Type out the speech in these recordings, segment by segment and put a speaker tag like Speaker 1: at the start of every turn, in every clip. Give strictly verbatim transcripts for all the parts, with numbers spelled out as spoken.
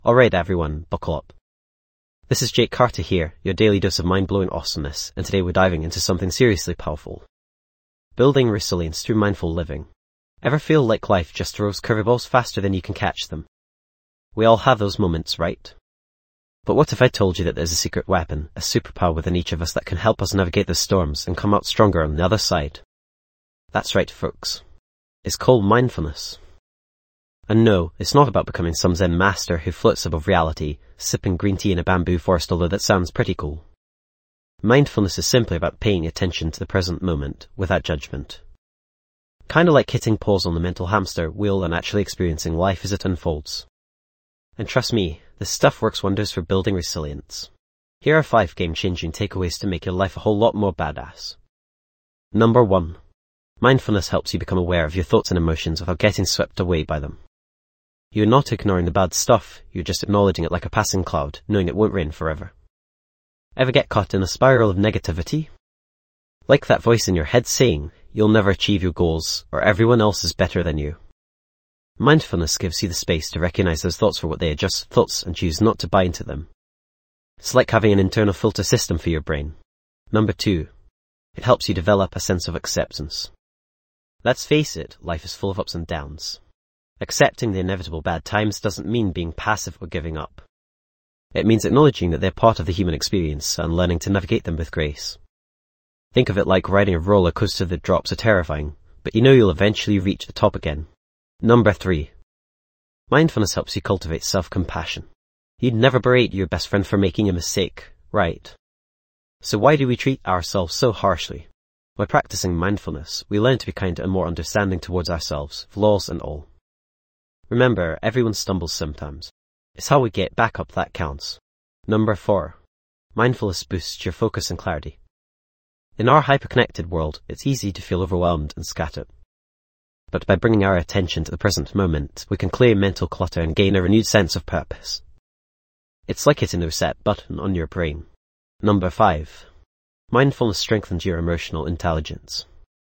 Speaker 1: Alright everyone, buckle up. This is Jake Carter here, your daily dose of mind-blowing awesomeness, and today we're diving into something seriously powerful. Building resilience through mindful living. Ever feel like life just throws curveballs faster than you can catch them? We all have those moments, right? But what if I told you that there's a secret weapon, a superpower within each of us that can help us navigate the storms and come out stronger on the other side? That's right, folks. It's called mindfulness. And no, it's not about becoming some Zen master who floats above reality, sipping green tea in a bamboo forest, although that sounds pretty cool. Mindfulness is simply about paying attention to the present moment, without judgment. Kinda like hitting pause on the mental hamster wheel and actually experiencing life as it unfolds. And trust me, this stuff works wonders for building resilience. Here are five game-changing takeaways to make your life a whole lot more badass. Number one. Mindfulness helps you become aware of your thoughts and emotions without getting swept away by them. You're not ignoring the bad stuff, you're just acknowledging it like a passing cloud, knowing it won't rain forever. Ever get caught in a spiral of negativity? Like that voice in your head saying, you'll never achieve your goals, or everyone else is better than you. Mindfulness gives you the space to recognize those thoughts for what they are, just thoughts, and choose not to buy into them. It's like having an internal filter system for your brain. Number two. It helps you develop a sense of acceptance. Let's face it, life is full of ups and downs. Accepting the inevitable bad times doesn't mean being passive or giving up. It means acknowledging that they're part of the human experience and learning to navigate them with grace. Think of it like riding a roller coaster. The drops are terrifying, but you know you'll eventually reach the top again. Number three. Mindfulness helps you cultivate self-compassion. You'd never berate your best friend for making a mistake, right? So why do we treat ourselves so harshly? By practicing mindfulness, we learn to be kinder and more understanding towards ourselves, flaws and all. Remember, everyone stumbles sometimes. It's how we get back up that counts. Number four. Mindfulness boosts your focus and clarity. In our hyper-connected world, it's easy to feel overwhelmed and scattered. But by bringing our attention to the present moment, we can clear mental clutter and gain a renewed sense of purpose. It's like hitting a reset button on your brain. Number five. Mindfulness strengthens your emotional intelligence.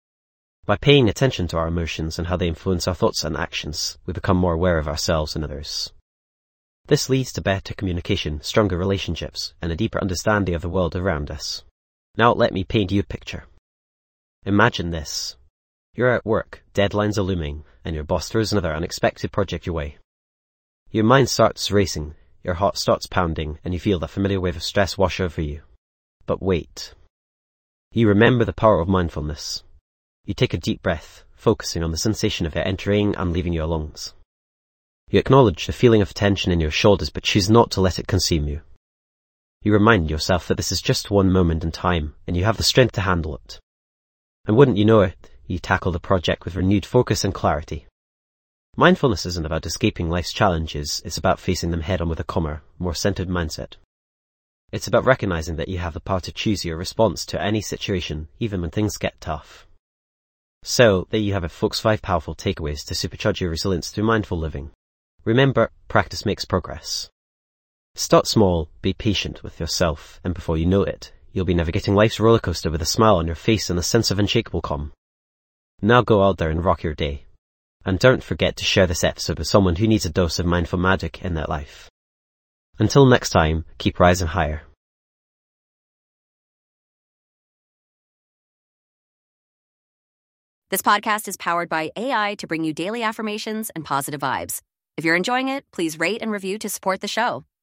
Speaker 1: By paying attention to our emotions and how they influence our thoughts and actions, we become more aware of ourselves and others. This leads to better communication, stronger relationships, and a deeper understanding of the world around us. Now let me paint you a picture. Imagine this. You're at work, deadlines are looming, and your boss throws another unexpected project your way. Your mind starts racing, your heart starts pounding, and you feel that familiar wave of stress wash over you. But wait. You remember the power of mindfulness. You take a deep breath, focusing on the sensation of air entering and leaving your lungs. You acknowledge the feeling of tension in your shoulders but choose not to let it consume you. You remind yourself that this is just one moment in time and you have the strength to handle it. And wouldn't you know it, you tackle the project with renewed focus and clarity. Mindfulness isn't about escaping life's challenges, it's about facing them head on with a calmer, more centered mindset. It's about recognizing that you have the power to choose your response to any situation, even when things get tough. So, there you have it, folks, five powerful takeaways to supercharge your resilience through mindful living. Remember, practice makes progress. Start small, be patient with yourself, and before you know it, you'll be navigating life's roller coaster with a smile on your face and a sense of unshakable calm. Now go out there and rock your day. And don't forget to share this episode with someone who needs a dose of mindful magic in their life. Until next time, keep rising higher.
Speaker 2: This podcast is powered by A I to bring you daily affirmations and positive vibes. If you're enjoying it, please rate and review to support the show.